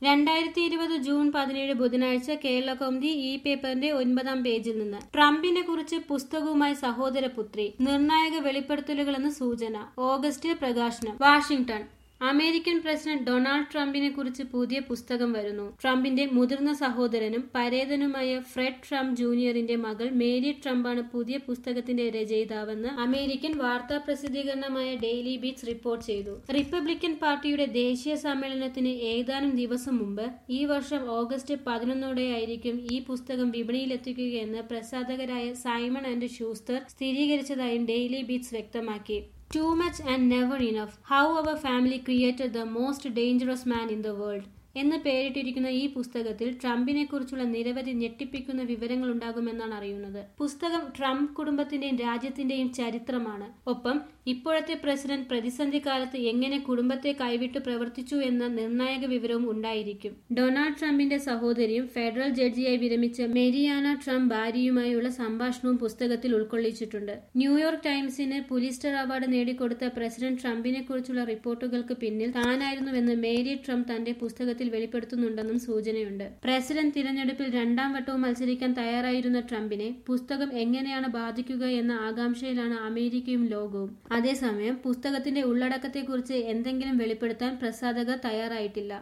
2020 June 17 ബുധനാഴ്ച കേരളകൗമുദി ഈ പേപ്പറിന്റെ 9-ാം പേജിൽ നിന്ന് ട്രംപിനെ കുറിച്ച് പുസ്തകവുമായി സഹോദരപുത്രി നിർണായക വെളിപ്പെടുത്തലുകളെന്ന് സൂചന. ഓഗസ്റ്റിൽ പ്രകാശനം. വാഷിംഗ്ടൺ. അമേരിക്കൻ പ്രസിഡന്റ് ഡൊണാൾഡ് ട്രംപിനെ കുറിച്ച് പുതിയ പുസ്തകം വരുന്നു. ട്രംപിന്റെ മുതിർന്ന സഹോദരനും പരേതനുമായ ഫ്രെഡ് ട്രംപ് ജൂനിയറിന്റെ മകൾ മേരി ട്രംപാണ് പുതിയ പുസ്തകത്തിന്റെ രചയിതാവെന്ന് അമേരിക്കൻ വാർത്താ പ്രസിദ്ധീകരണമായ ഡെയിലി ബീറ്റ്സ് റിപ്പോർട്ട് ചെയ്തു. റിപ്പബ്ലിക്കൻ പാർട്ടിയുടെ ദേശീയ സമ്മേളനത്തിന് ഏതാനും ദിവസം മുമ്പ് ഈ വർഷം ഓഗസ്റ്റ് 11-ഓടെയായിരിക്കും ഈ പുസ്തകം വിപണിയിലെത്തിക്കുകയെന്ന് പ്രസാധകരായ സൈമൺ ആൻഡ് ഷൂസ്റ്റർ സ്ഥിരീകരിച്ചതായും ഡെയിലി ബീറ്റ്സ് വ്യക്തമാക്കി. Too much and never enough. How our family created the most dangerous man in the world. എന്ന് പേരിട്ടിരിക്കുന്ന ഈ പുസ്തകത്തിൽ ട്രംപിനെ കുറിച്ചുള്ള നിരവധി ഞെട്ടിപ്പിക്കുന്ന വിവരങ്ങൾ ഉണ്ടാകുമെന്നാണ് അറിയുന്നത്. പുസ്തകം ട്രംപ് കുടുംബത്തിന്റെയും രാജ്യത്തിന്റെയും ചരിത്രമാണ്. ഒപ്പം ഇപ്പോഴത്തെ പ്രസിഡന്റ് പ്രതിസന്ധി കാലത്ത് എങ്ങനെ കുടുംബത്തെ കൈവിട്ട് പ്രവർത്തിച്ചു എന്ന നിർണായക വിവരവും ഉണ്ടായിരിക്കും. ഡൊണാൾഡ് ട്രംപിന്റെ സഹോദരിയും ഫെഡറൽ ജഡ്ജിയായി വിരമിച്ച മെരിയാന ട്രംപ് ഭാര്യയുമായുള്ള സംഭാഷണവും പുസ്തകത്തിൽ ഉൾക്കൊള്ളിച്ചിട്ടുണ്ട്. ന്യൂയോർക്ക് ടൈംസിന് പുലിസ്റ്റർ അവാർഡ് നേടിക്കൊടുത്ത പ്രസിഡന്റ് ട്രംപിനെ കുറിച്ചുള്ള റിപ്പോർട്ടുകൾക്ക് പിന്നിൽ താനായിരുന്നുവെന്ന് മേരി ട്രംപ് തന്റെ പുസ്തകത്തിൽ വെളിപ്പെടുത്തുന്നുണ്ടെന്നും സൂചനയുണ്ട്. പ്രസിഡന്റ് തിരഞ്ഞെടുപ്പിൽ 2-ാം വട്ടവും മത്സരിക്കാൻ തയ്യാറായിരുന്ന ട്രംപിനെ പുസ്തകം എങ്ങനെയാണ് ബാധിക്കുക എന്ന ആകാംക്ഷയിലാണ് അമേരിക്കയും ലോകവും. അതേസമയം പുസ്തകത്തിന്റെ ഉള്ളടക്കത്തെക്കുറിച്ച് എന്തെങ്കിലും വെളിപ്പെടുത്താൻ പ്രസാധകർ തയ്യാറായിട്ടില്ല.